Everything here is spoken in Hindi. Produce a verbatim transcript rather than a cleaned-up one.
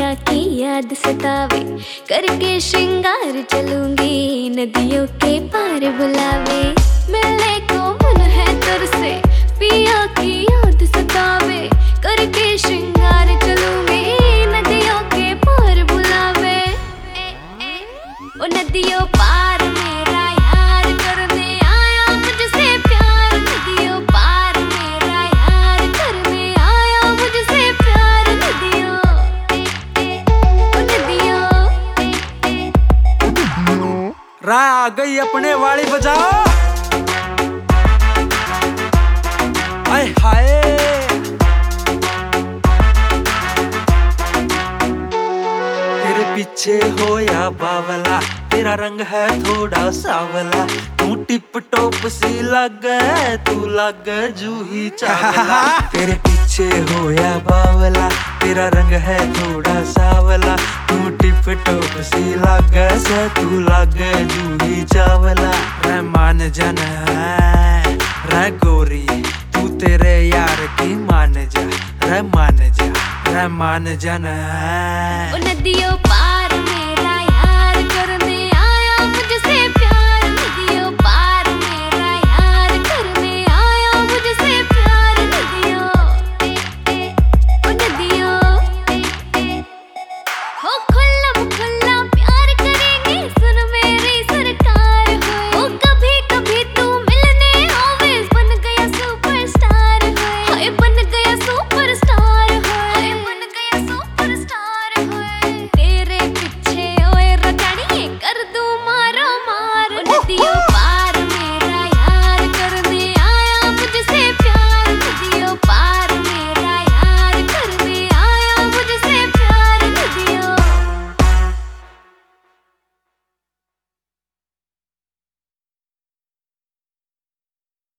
पिया की याद सतावे, करके श्रृंगार चलूंगी नदियों के पार बुलावे। मिलने को मन है तरसे, पिया की याद सतावे, करके श्रृंगार चलूंगी नदियों के पार बुलावे। ओ नदियों पार मेरा यार करने आया मुझसे प्यार, नदियों पार मेरा यार करने आया मुझसे प्यार। नदियों ओ नदियों रा आ गई अपने वाली बजाओ। आय हाय तेरे पीछे होया बावला, तेरा रंग है थोड़ा सावला। तू टिप टॉप सी लागे, तू लागे जूही चावला। तेरे पीछे होया बावला, तेरा रंग है थोड़ा सावला। तू टिप टॉप सी लागे से, तू लागे जूही चावला। रे मान जन है रे गोरी, तू तेरे यार की मान जा, रे मान जा, रे मान जन है। ओ नदियों